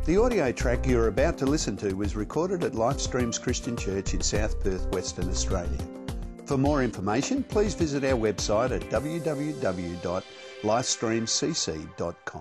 The audio track you're about to listen to was recorded at Lifestreams Christian Church in South Perth, Western Australia. For more information, please visit our website at www.lifestreamcc.com.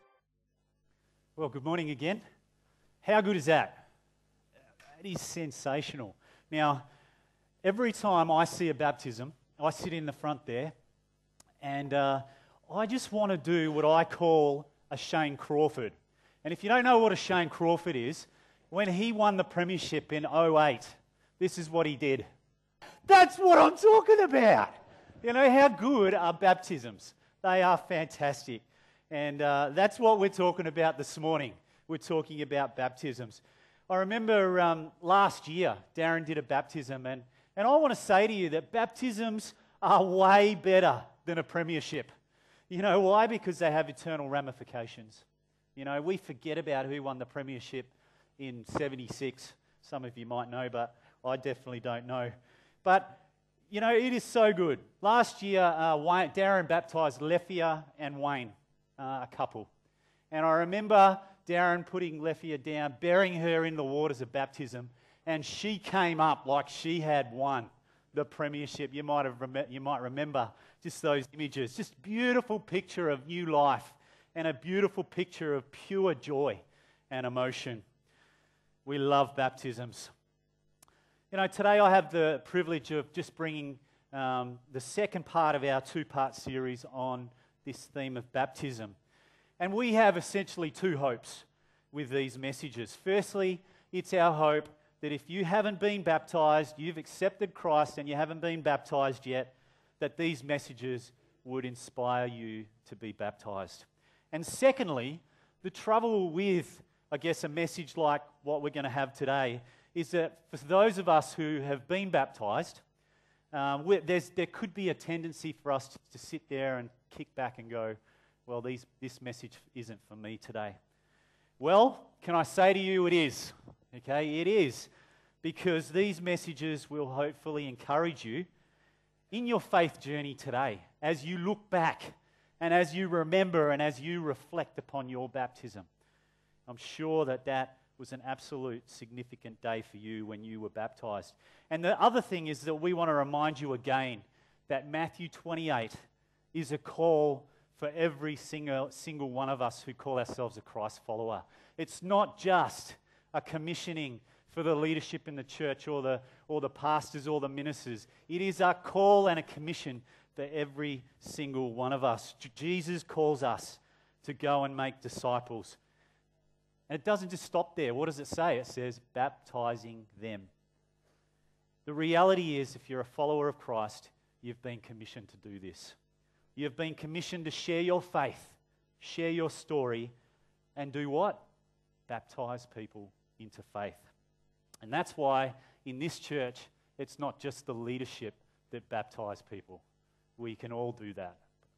Well, good morning again. How good is that? That is sensational. Now, every time I see a baptism, I sit in the front there, and I just want to do what I call a Shane Crawford. And if you don't know what a Shane Crawford is, when he won the premiership in 2008, this is what he did. That's what I'm talking about. You know, how good are baptisms? They are fantastic. And that's what we're talking about this morning. We're talking about baptisms. I remember last year, Darren did a baptism, and I want to say to you that baptisms are way better than a premiership. You know why? Because they have eternal ramifications. You know, we forget about who won the premiership in 76. Some of you might know, but I definitely don't know. But, you know, it is so good. Last year, Darren baptised Leffia and Wayne, a couple. And I remember Darren putting Leffia down, burying her in the waters of baptism, and she came up like she had won the premiership. You might remember just those images. Just beautiful picture of new life and a beautiful picture of pure joy and emotion. We love baptisms. You know, today I have the privilege of just bringing the second part of our two-part series on this theme of baptism. And we have essentially two hopes with these messages. Firstly, it's our hope that if you haven't been baptized, you've accepted Christ and you haven't been baptized yet, that these messages would inspire you to be baptized. And secondly, the trouble with, I guess, a message like what we're going to have today is that for those of us who have been baptized, there could be a tendency for us to sit there and kick back and go, well, this message isn't for me today. Well, can I say to you it is? Okay, it is. Because these messages will hopefully encourage you in your faith journey today as you look back and as you remember and as you reflect upon your baptism. I'm sure that was an absolute significant day for you when you were baptized. And the other thing is that we want to remind you again that Matthew 28 is a call for every single one of us who call ourselves a Christ follower. It's not just a commissioning for the leadership in the church or the pastors or the ministers. It is a call and a commission for every single one of us. Jesus calls us to go and make disciples. And it doesn't just stop there. What does it say? It says, baptizing them. The reality is, if you're a follower of Christ, you've been commissioned to do this. You've been commissioned to share your faith, share your story, and do what? Baptize people into faith. And that's why in this church, it's not just the leadership that baptize people. We can all do that.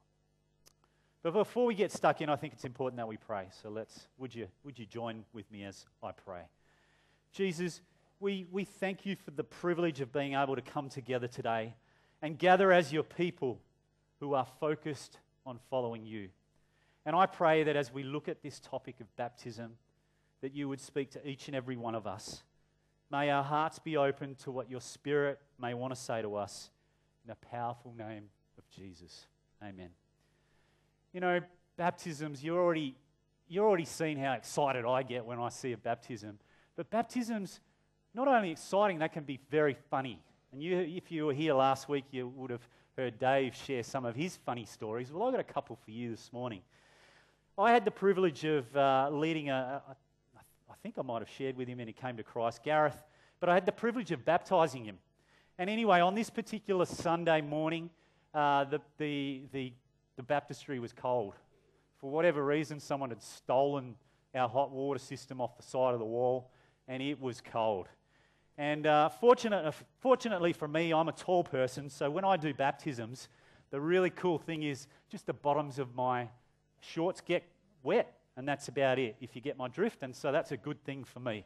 But before we get stuck in, I think it's important that we pray. So would you join with me as I pray? Jesus, we thank you for the privilege of being able to come together today and gather as your people who are focused on following you. And I pray that as we look at this topic of baptism, that you would speak to each and every one of us. May our hearts be open to what your Spirit may want to say to us in the powerful name of Jesus. Amen. You know, baptisms, you're already seen how excited I get when I see a baptism. But baptisms, not only exciting, they can be very funny. And if you were here last week, you would have heard Dave share some of his funny stories. Well, I've got a couple for you this morning. I had the privilege of leading I think I might have shared with him when he came to Christ, Gareth, but I had the privilege of baptising him. And anyway, on this particular Sunday morning, the baptistry was cold. For whatever reason, someone had stolen our hot water system off the side of the wall, and it was cold. And fortunately for me, I'm a tall person, so when I do baptisms, the really cool thing is just the bottoms of my shorts get wet, and that's about it, if you get my drift, and so that's a good thing for me.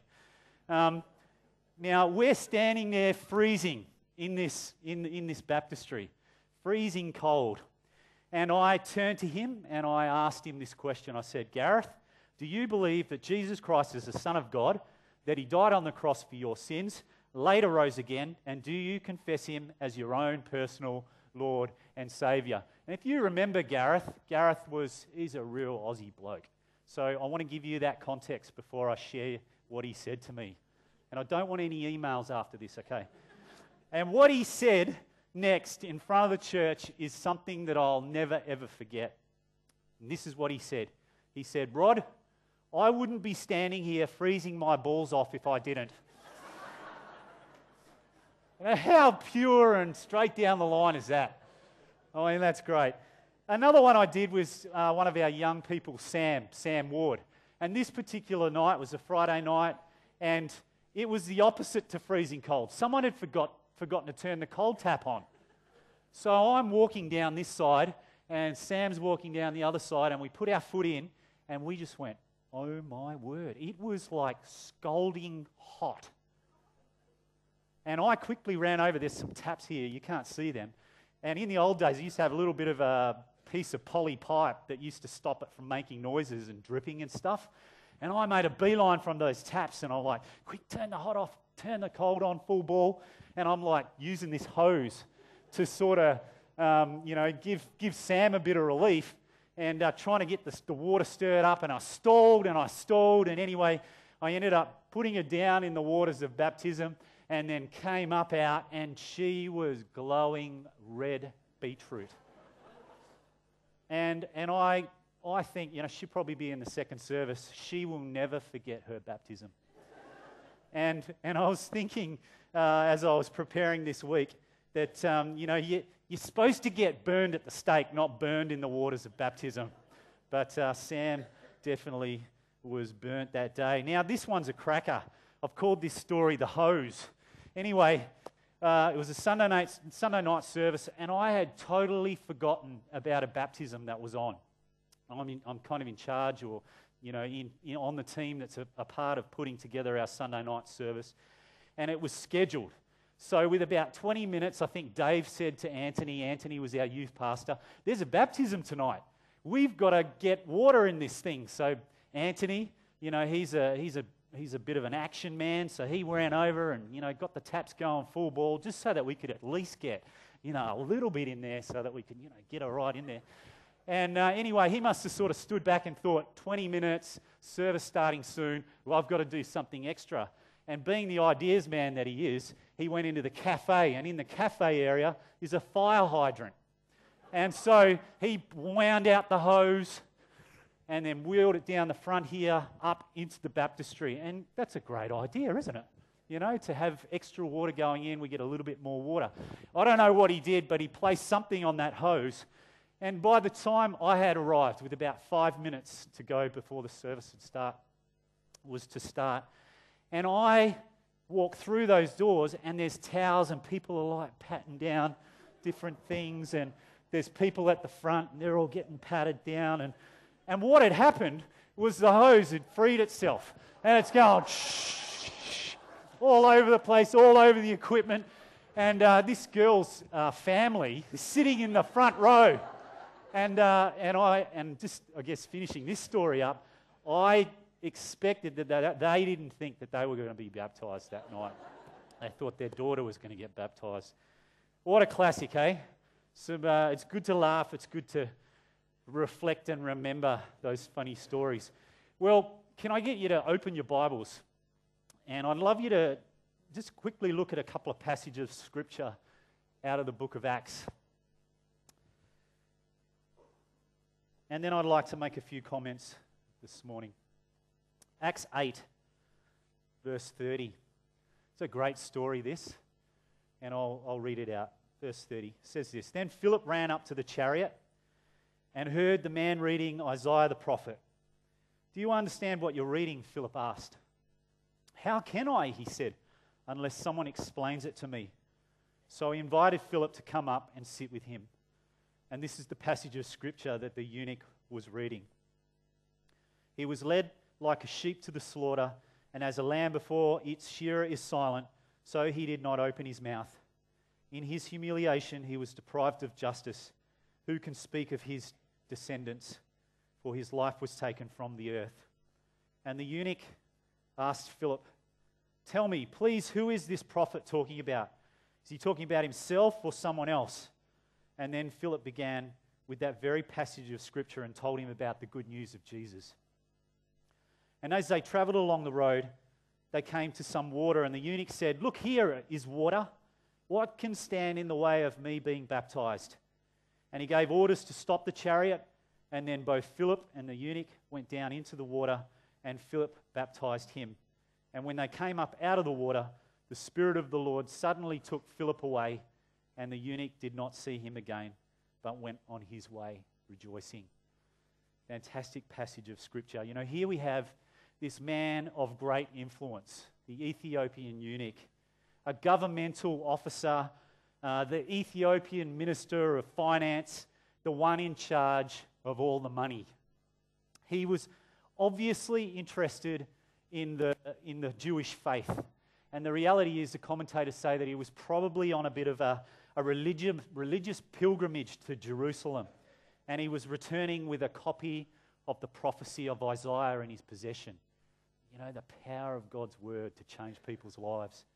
Now, we're standing there freezing in this baptistry, freezing cold. And I turned to him and I asked him this question. I said, Gareth, Do you believe that Jesus Christ is the Son of God, that he died on the cross for your sins, later rose again, and do you confess him as your own personal Lord and Saviour? And if you remember Gareth he's a real Aussie bloke. So I want to give you that context before I share what he said to me. And I don't want any emails after this, okay? And what he said next in front of the church is something that I'll never ever forget. And this is what he said. He said, "Rod, I wouldn't be standing here freezing my balls off if I didn't." Now, how pure and straight down the line is that? I mean, that's great. Another one I did was one of our young people, Sam Ward. And this particular night was a Friday night, and it was the opposite to freezing cold. Someone had forgotten to turn the cold tap on. So I'm walking down this side, and Sam's walking down the other side, and we put our foot in, and we just went, oh my word. It was like scalding hot. And I quickly ran over. There's some taps here. You can't see them. And in the old days, I used to have a little bit of a piece of poly pipe that used to stop it from making noises and dripping and stuff. And I made a beeline from those taps, and I'm like, quick, turn the hot off, turn the cold on, full ball. And I'm like using this hose to sort of, give Sam a bit of relief and trying to get the water stirred up. And I stalled, and anyway, I ended up putting her down in the waters of baptism, and then came up out, and she was glowing red beetroot. And I think, she'll probably be in the second service. She will never forget her baptism. And I was thinking, as I was preparing this week, that, you're supposed to get burned at the stake, not burned in the waters of baptism. But Sam definitely was burnt that day. Now, this one's a cracker. I've called this story The Hose. Anyway, it was a Sunday night service, and I had totally forgotten about a baptism that was on. I'm kind of in charge, or on the team that's a part of putting together our Sunday night service, and it was scheduled. So with about 20 minutes, I think Dave said to Anthony was our youth pastor, "There's a baptism tonight. We've got to get water in this thing." So Anthony, he's a bit of an action man, so he ran over and, got the taps going full ball, just so that we could at least get, a little bit in there so that we could, get her right in there. And anyway, he must have sort of stood back and thought, 20 minutes, service starting soon, well, I've got to do something extra. And being the ideas man that he is, he went into the cafe, and in the cafe area is a fire hydrant. And so he wound out the hose and then wheeled it down the front here, up into the baptistry. And that's a great idea, isn't it? To have extra water going in, we get a little bit more water. I don't know what he did, but he placed something on that hose. And by the time I had arrived, with about 5 minutes to go before the service was to start, and I walk through those doors, and there's towels, and people are like patting down different things, and there's people at the front, and they're all getting patted down, and what had happened was the hose had freed itself, and it's going all over the place, all over the equipment, and this girl's family is sitting in the front row, and just, I guess, finishing this story up, I expected that they didn't think that they were going to be baptised that night. They thought their daughter was going to get baptised. What a classic, eh? So, it's good to laugh, it's good to reflect and remember those funny stories. Well, can I get you to open your Bibles? And I'd love you to just quickly look at a couple of passages of Scripture out of the book of Acts. And then I'd like to make a few comments this morning. Acts 8, verse 30. It's a great story, this, and I'll read it out. Verse 30 says this: "Then Philip ran up to the chariot and heard the man reading Isaiah the prophet. 'Do you understand what you're reading?' Philip asked. 'How can I,' he said, 'unless someone explains it to me?' So he invited Philip to come up and sit with him." And this is the passage of Scripture that the eunuch was reading. "He was led like a sheep to the slaughter, and as a lamb before its shearer is silent, so he did not open his mouth. In his humiliation he was deprived of justice. Who can speak of his descendants? For his life was taken from the earth." And the eunuch asked Philip, "Tell me, please, who is this prophet talking about? Is he talking about himself or someone else?" And then Philip began with that very passage of Scripture and told him about the good news of Jesus. And as they traveled along the road, they came to some water, and the eunuch said, "Look, here is water. What can stand in the way of me being baptized?" And he gave orders to stop the chariot, and then both Philip and the eunuch went down into the water, and Philip baptized him. And when they came up out of the water, the Spirit of the Lord suddenly took Philip away, and the eunuch did not see him again, but went on his way rejoicing. Fantastic passage of Scripture. You know, here we have this man of great influence, the Ethiopian eunuch, a governmental officer, the Ethiopian minister of finance, the one in charge of all the money. He was obviously interested in the Jewish faith. And the reality is, the commentators say that he was probably on a bit of a religious pilgrimage to Jerusalem. And he was returning with a copy of the prophecy of Isaiah in his possession. You know, the power of God's word to change people's lives.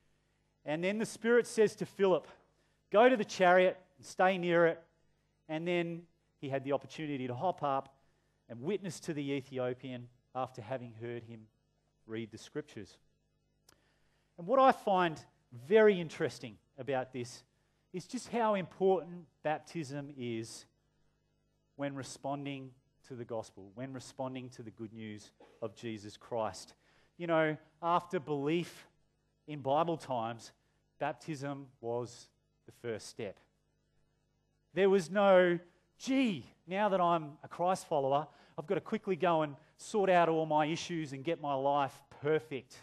And then the Spirit says to Philip, "Go to the chariot and stay near it." And then he had the opportunity to hop up and witness to the Ethiopian after having heard him read the Scriptures. And what I find very interesting about this is just how important baptism is when responding to the gospel, when responding to the good news of Jesus Christ. You know, after belief in Bible times, baptism was the first step. There was no, "Gee, now that I'm a Christ follower, I've got to quickly go and sort out all my issues and get my life perfect."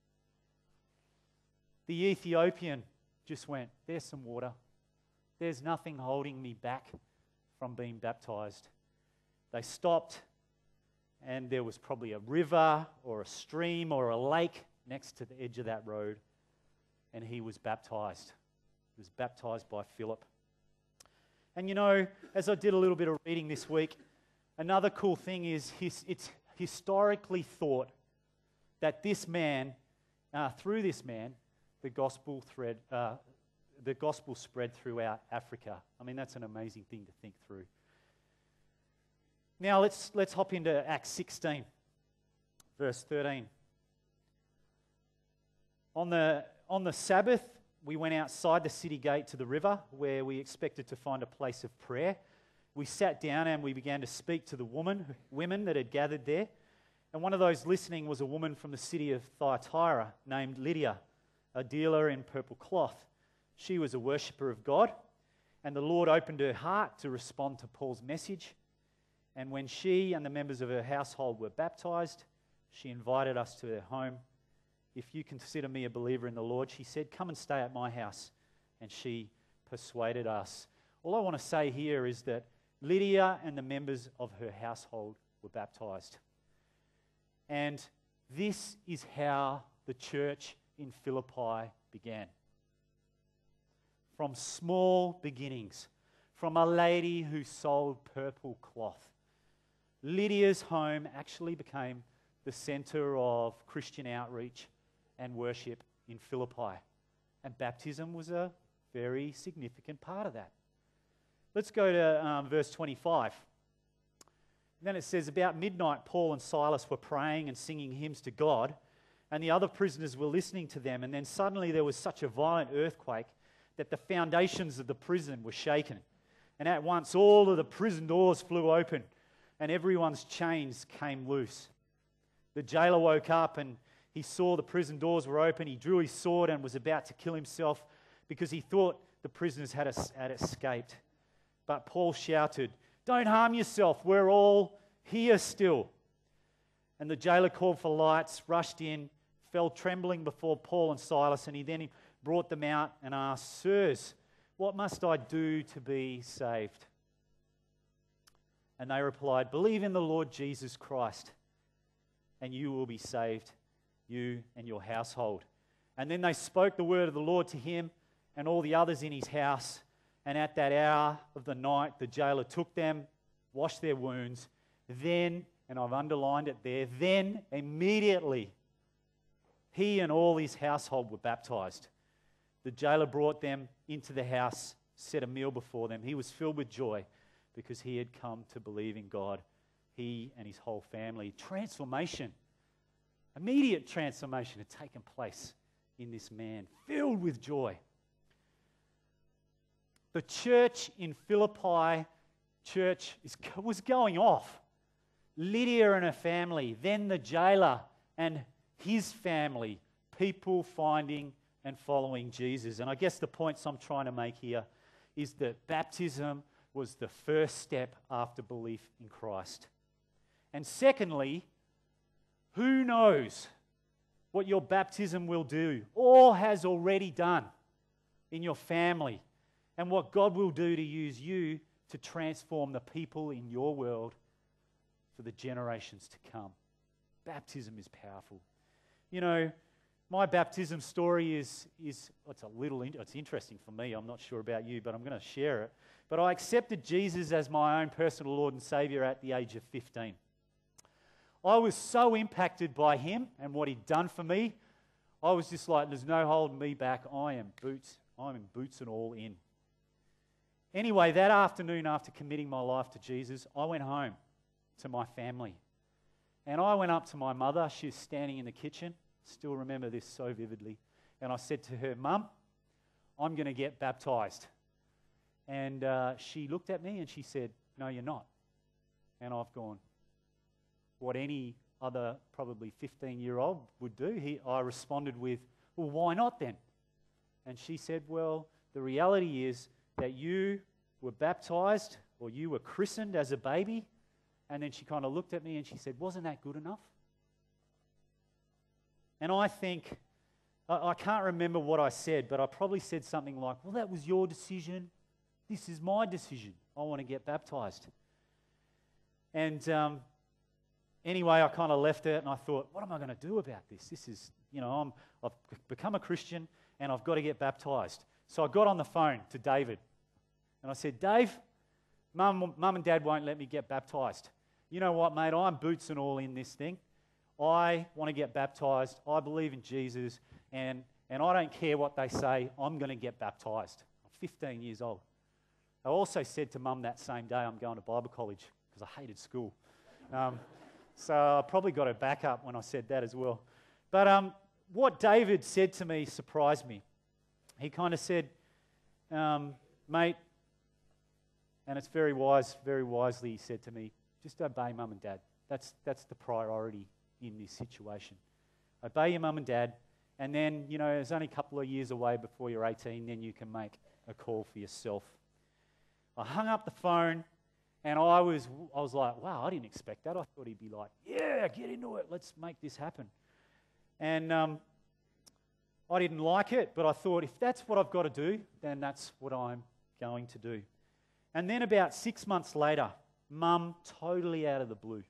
The Ethiopian just went, "There's some water. There's nothing holding me back from being baptized." They stopped, and there was probably a river or a stream or a lake next to the edge of that road, and he was baptized. He was baptized by Philip. And you know, as I did a little bit of reading this week, another cool thing is it's historically thought that this man, through this man, the gospel spread throughout Africa. I mean, that's an amazing thing to think through. Now let's hop into Acts 16, verse 13. On the Sabbath, we went outside the city gate to the river where we expected to find a place of prayer. We sat down and we began to speak to the women that had gathered there. And one of those listening was a woman from the city of Thyatira named Lydia, a dealer in purple cloth. She was a worshipper of God, and the Lord opened her heart to respond to Paul's message. And when she and the members of her household were baptized, she invited us to her home. "If you consider me a believer in the Lord," she said, "come and stay at my house." And she persuaded us. All I want to say here is that Lydia and the members of her household were baptized. And this is how the church in Philippi began. From small beginnings, from a lady who sold purple cloth. Lydia's home actually became the center of Christian outreach and worship in Philippi. And baptism was a very significant part of that. Let's go to verse 25. And then it says, "About midnight, Paul and Silas were praying and singing hymns to God, and the other prisoners were listening to them. And then suddenly there was such a violent earthquake that the foundations of the prison were shaken. And at once all of the prison doors flew open, and everyone's chains came loose. The jailer woke up and he saw the prison doors were open. He drew his sword and was about to kill himself because he thought the prisoners had escaped. But Paul shouted, 'Don't harm yourself, we're all here still.' And the jailer called for lights, rushed in, fell trembling before Paul and Silas, and he then brought them out and asked, 'Sirs, what must I do to be saved?' And they replied, 'Believe in the Lord Jesus Christ, and you will be saved, you and your household.' And then they spoke the word of the Lord to him and all the others in his house. And at that hour of the night, the jailer took them, washed their wounds. Then and I've underlined it there, then immediately he and all his household were baptized. The jailer brought them into the house, set a meal before them. He was filled with joy because he had come to believe in God, he and his whole family. Transformation, immediate transformation had taken place in this man, filled with joy. The church in Philippi was going off. Lydia and her family, then the jailer and his family, people finding and following Jesus. And I guess the points I'm trying to make here is that baptism was the first step after belief in Christ. And secondly, who knows what your baptism will do or has already done in your family, and what God will do to use you to transform the people in your world for the generations to come. Baptism is powerful. You know, my baptism story is it's interesting for me. I'm not sure about you, but I'm going to share it. But I accepted Jesus as my own personal Lord and Saviour at the age of 15. I was so impacted by him and what he'd done for me. I was just like, there's no holding me back. I'm in boots and all in. Anyway, that afternoon after committing my life to Jesus, I went home to my family. And I went up to my mother. She was standing in the kitchen. Still remember this so vividly. And I said to her, Mum, I'm going to get baptized. And she looked at me and she said, no, you're not. And I've gone, what any other probably 15-year-old would do. I responded with, well, why not then? And she said, well, the reality is that you were baptized or you were christened as a baby. And then she kind of looked at me and she said, wasn't that good enough? And I think, I can't remember what I said, but I probably said something like, well, that was your decision. This is my decision. I want to get baptized. And anyway, I kind of left it and I thought, what am I going to do about this? This is, I've become a Christian and I've got to get baptized. So I got on the phone to David and I said, Dave, Mum and Dad won't let me get baptized. You know what, mate? I'm boots and all in this thing. I want to get baptized. I believe in Jesus, and I don't care what they say. I'm going to get baptized. I'm 15 years old. I also said to Mum that same day, I'm going to Bible college because I hated school. So I probably got her back up when I said that as well. But what David said to me surprised me. He kind of said, mate, and it's very wisely he said to me, just obey Mum and Dad. That's the priority in this situation. Obey your Mum and Dad, and then, there's only a couple of years away before you're 18, then you can make a call for yourself. I hung up the phone, and I was like, wow, I didn't expect that. I thought he'd be like, yeah, get into it. Let's make this happen. And I didn't like it, but I thought if that's what I've got to do, then that's what I'm going to do. And then about 6 months later, Mum, totally out of the blue,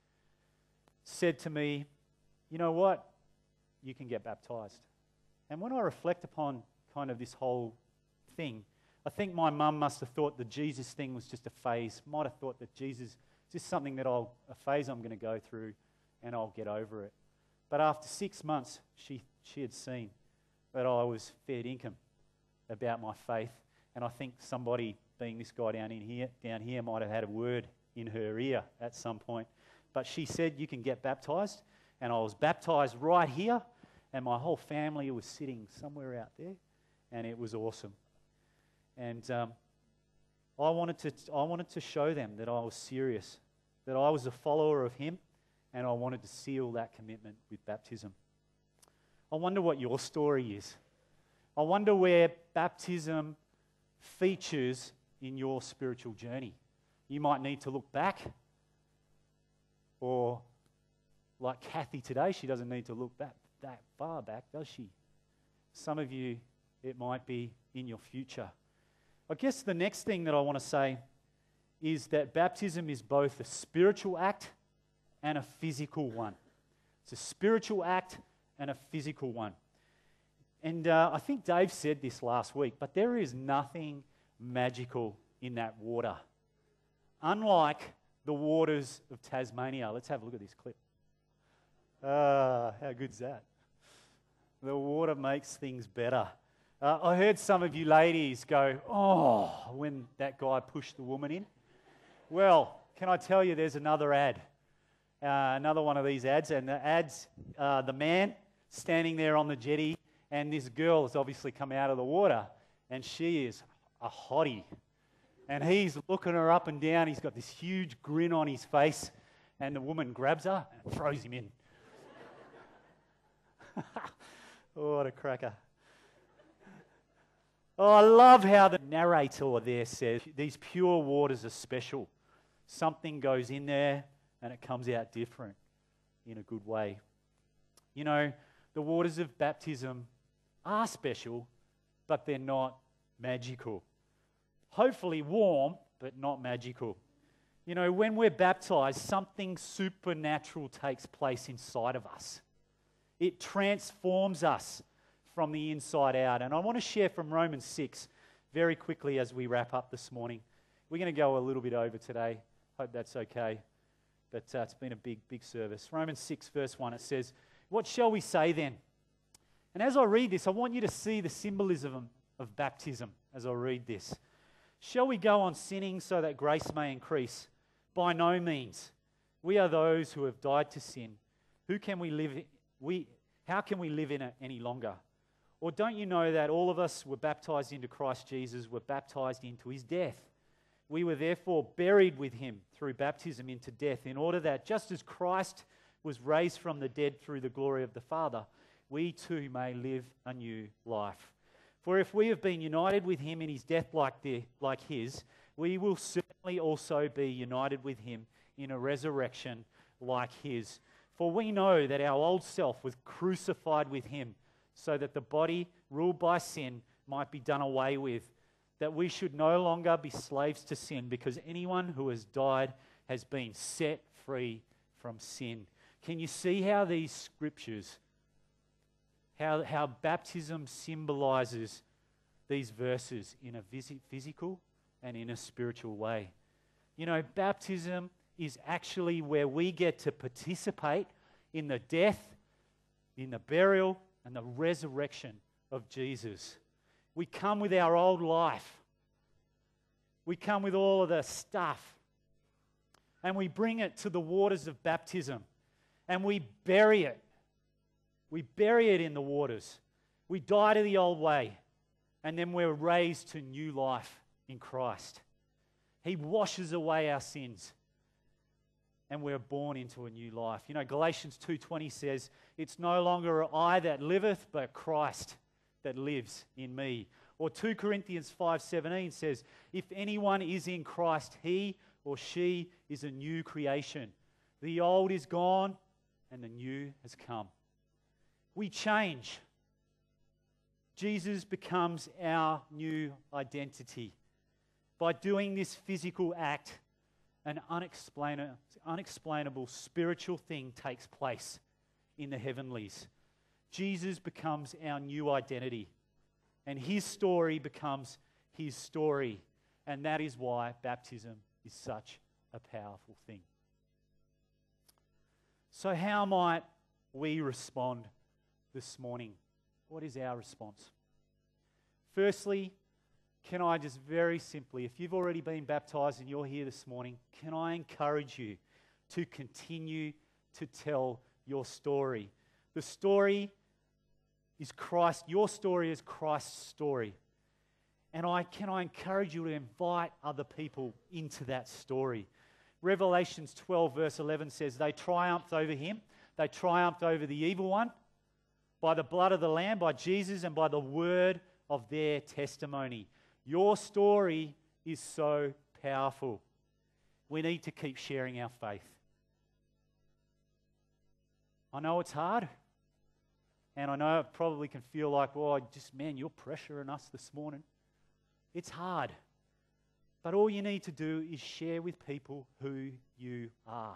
said to me, you know what? You can get baptized. And when I reflect upon kind of this whole thing, I think my mum must have thought the Jesus thing was just a phase, might have thought that Jesus is just something a phase I'm going to go through and I'll get over it. But after 6 months, she had seen that I was fair dinkum about my faith. And I think somebody, being this guy down here, might have had a word in her ear at some point. But she said, you can get baptized. And I was baptized right here, and my whole family was sitting somewhere out there, and it was awesome. And I wanted to show them that I was serious, that I was a follower of him, and I wanted to seal that commitment with baptism. I wonder what your story is. I wonder where baptism features in your spiritual journey. You might need to look back, or like Kathy today, she doesn't need to look back that far back, does she? Some of you, it might be in your future. I guess the next thing that I want to say is that baptism is both a spiritual act and a physical one. It's a spiritual act and a physical one. And I think Dave said this last week, but there is nothing magical in that water. Unlike the waters of Tasmania. Let's have a look at this clip. How good's that? The water makes things better. I heard some of you ladies go, oh, when that guy pushed the woman in. Well, can I tell you there's another ad, another one of these ads, and the ad's the man standing there on the jetty, and this girl has obviously come out of the water, and she is a hottie. And he's looking her up and down. He's got this huge grin on his face, and the woman grabs her and throws him in. Oh, what a cracker. Oh, I love how the narrator there says these pure waters are special. Something goes in there and it comes out different in a good way. You know, the waters of baptism are special, but they're not magical. Hopefully warm, but not magical. You know, when we're baptized, something supernatural takes place inside of us. It transforms us from the inside out. And I want to share from Romans 6 very quickly as we wrap up this morning. We're going to go a little bit over today. Hope that's okay. But it's been a big service. Romans 6 verse 1, it says, "What shall we say then?" And as I read this, I want you to see the symbolism of baptism as I read this. "Shall we go on sinning so that grace may increase? By no means. We are those who have died to sin. How can we live in it any longer? Or don't you know that all of us were baptized into Christ Jesus, were baptized into his death? We were therefore buried with him through baptism into death, in order that just as Christ was raised from the dead through the glory of the Father, we too may live a new life. For if we have been united with him in his death like his, we will certainly also be united with him in a resurrection like his. For we know that our old self was crucified with him, so that the body ruled by sin might be done away with, that we should no longer be slaves to sin, because anyone who has died has been set free from sin." Can you see how these scriptures, how baptism symbolizes these verses in a physical and in a spiritual way? You know, baptism is actually where we get to participate in the death, in the burial, and the resurrection of Jesus. We come with our old life. We come with all of the stuff. And we bring it to the waters of baptism. And we bury it. We bury it in the waters. We die to the old way. And then we're raised to new life in Christ. He washes away our sins. And we're born into a new life. You know, Galatians 2:20 says, "It's no longer I that liveth, but Christ that lives in me." Or 2 Corinthians 5:17 says, "If anyone is in Christ, he or she is a new creation. The old is gone and the new has come." We change. Jesus becomes our new identity. By doing this physical act, an unexplainable spiritual thing takes place in the heavenlies. Jesus becomes our new identity, and his story becomes his story, and that is why baptism is such a powerful thing. So how might we respond this morning? What is our response? Firstly, can I just very simply, if you've already been baptized and you're here this morning, can I encourage you to continue to tell your story? The story is Christ. Your story is Christ's story. And can I encourage you to invite other people into that story? Revelations 12 verse 11 says, "They triumphed over him. They triumphed over the evil one by the blood of the Lamb, by Jesus, and by the word of their testimony." Your story is so powerful. We need to keep sharing our faith. I know it's hard. And I know it probably can feel like, well, man, you're pressuring us this morning. It's hard. But all you need to do is share with people who you are.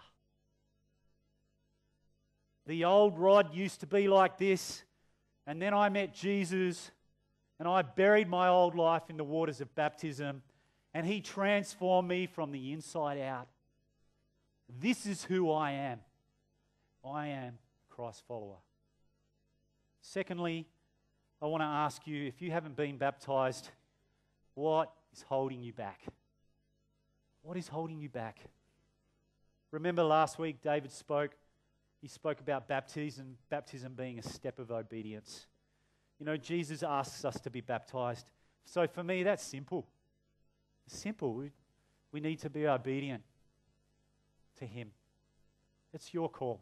The old Rod used to be like this, and then I met Jesus, and I buried my old life in the waters of baptism, and he transformed me from the inside out. This is who I am. I am Christ's follower. Secondly, I want to ask you, if you haven't been baptized, what is holding you back? What is holding you back? Remember last week David spoke. He spoke about baptism being a step of obedience. You know, Jesus asks us to be baptized. So for me, that's simple. It's simple. We need to be obedient to Him. It's your call.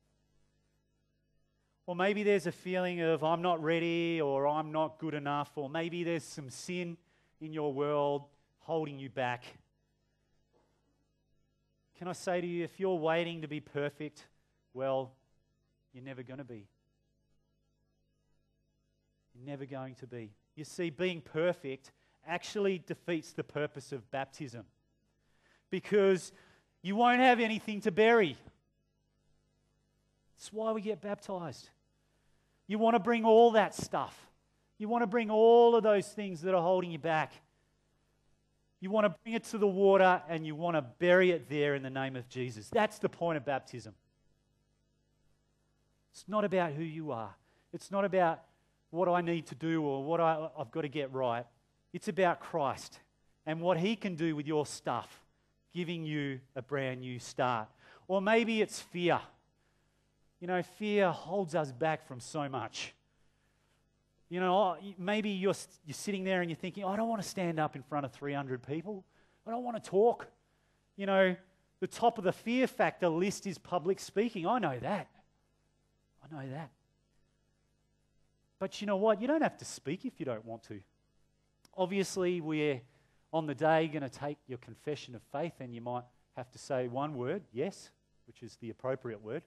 Or maybe there's a feeling of I'm not ready, or I'm not good enough, or maybe there's some sin in your world holding you back. Can I say to you, if you're waiting to be perfect, well, you're never going to be. You're never going to be. You see, being perfect actually defeats the purpose of baptism, because you won't have anything to bury. That's why we get baptized. You want to bring all that stuff. You want to bring all of those things that are holding you back. You want to bring it to the water and you want to bury it there in the name of Jesus. That's the point of baptism. It's not about who you are. It's not about what I need to do or what I've got to get right. It's about Christ and what He can do with your stuff, giving you a brand new start. Or maybe it's fear. You know, fear holds us back from so much. You know, maybe you're sitting there and you're thinking, I don't want to stand up in front of 300 people. I don't want to talk. You know, the top of the fear factor list is public speaking. I know that. I know that. But you know what? You don't have to speak if you don't want to. Obviously, we're on the day going to take your confession of faith, and you might have to say one word, yes, which is the appropriate word.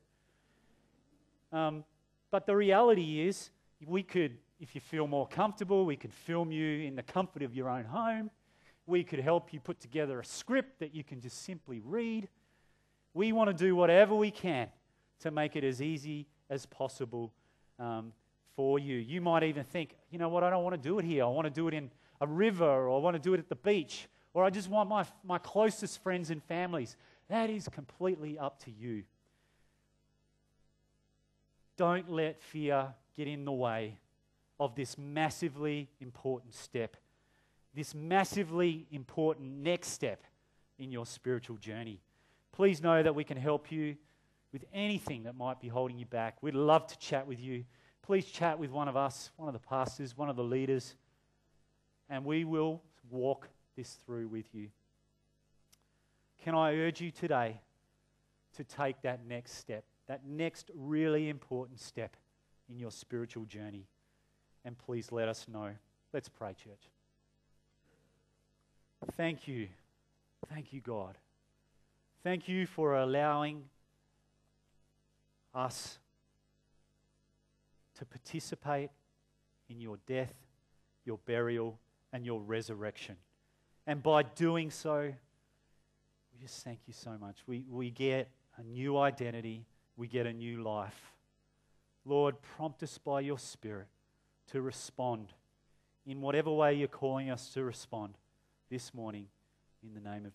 But the reality is, we could, if you feel more comfortable, we could film you in the comfort of your own home. We could help you put together a script that you can just simply read. We want to do whatever we can to make it as easy as possible for you. You might even think, you know what, I don't want to do it here. I want to do it in a river, or I want to do it at the beach, or I just want my closest friends and families. That is completely up to you. Don't let fear get in the way of this massively important step, this massively important next step in your spiritual journey. Please know that we can help you with anything that might be holding you back. We'd love to chat with you. Please chat with one of us, one of the pastors, one of the leaders, and we will walk this through with you. Can I urge you today to take that next step, that next really important step in your spiritual journey? And please let us know. Let's pray, church. Thank you. Thank you, God. Thank you for allowing us to participate in your death, your burial, and your resurrection. And by doing so, we just thank you so much. We get a new identity. We get a new life. Lord, prompt us by your Spirit to respond in whatever way you're calling us to respond this morning, in the name of